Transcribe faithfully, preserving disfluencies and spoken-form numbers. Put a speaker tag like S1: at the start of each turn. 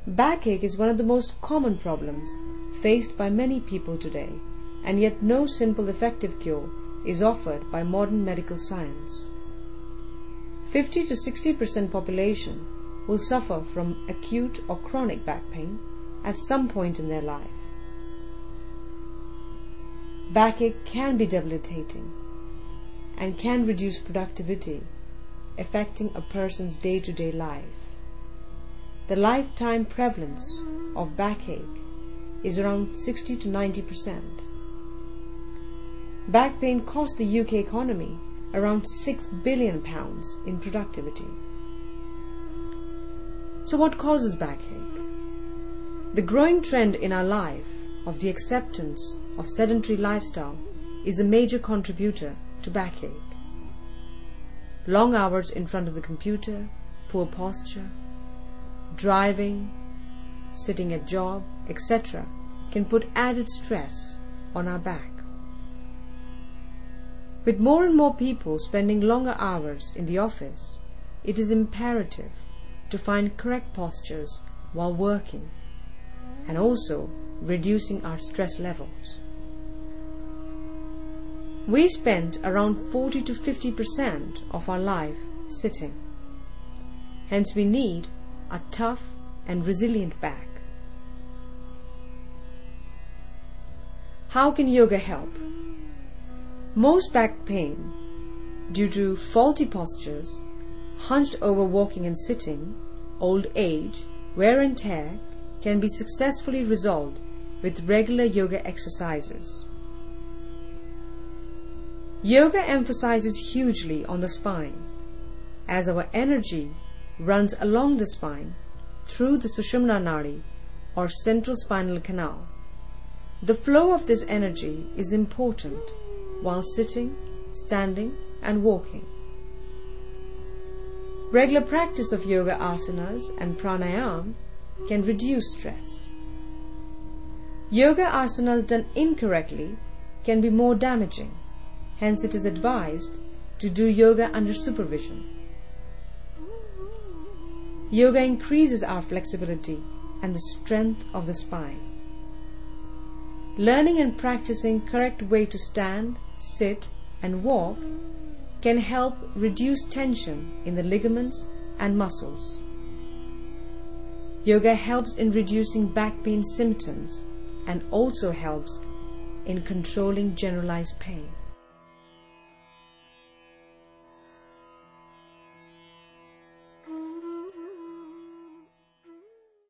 S1: Backache is one of the most common problems faced by many people today, and yet no simple effective cure is offered by modern medical science. fifty to sixty percent population will suffer from acute or chronic back pain at some point in their life. Backache can be debilitating and can reduce productivity, affecting a person's day-to-day life. The lifetime prevalence of backache is around sixty to ninety percent. Back pain costs the U K economy around six billion pounds in productivity. So what causes backache? The growing trend in our life of the acceptance of sedentary lifestyle is a major contributor to backache. Long hours in front of the computer, poor posture, driving, sitting at job, et cetera can put added stress on our back. With more and more people spending longer hours in the office, it is imperative to find correct postures while working and also reducing our stress levels. We spend around forty to fifty percent of our life sitting. Hence we need a tough and resilient back. How can yoga help? Most back pain due to faulty postures, hunched over walking and sitting, old age, wear and tear can be successfully resolved with regular yoga exercises. Yoga emphasizes hugely on the spine, as our energy runs along the spine through the Sushumna Nadi or central spinal canal. The flow of this energy is important while sitting, standing and walking. Regular practice of yoga asanas and pranayama can reduce stress. Yoga asanas done incorrectly can be more damaging. Hence it is advised to do yoga under supervision. Yoga increases our flexibility and the strength of the spine. Learning and practicing correct way to stand, sit and walk can help reduce tension in the ligaments and muscles. Yoga helps in reducing back pain symptoms and also helps in controlling generalized pain.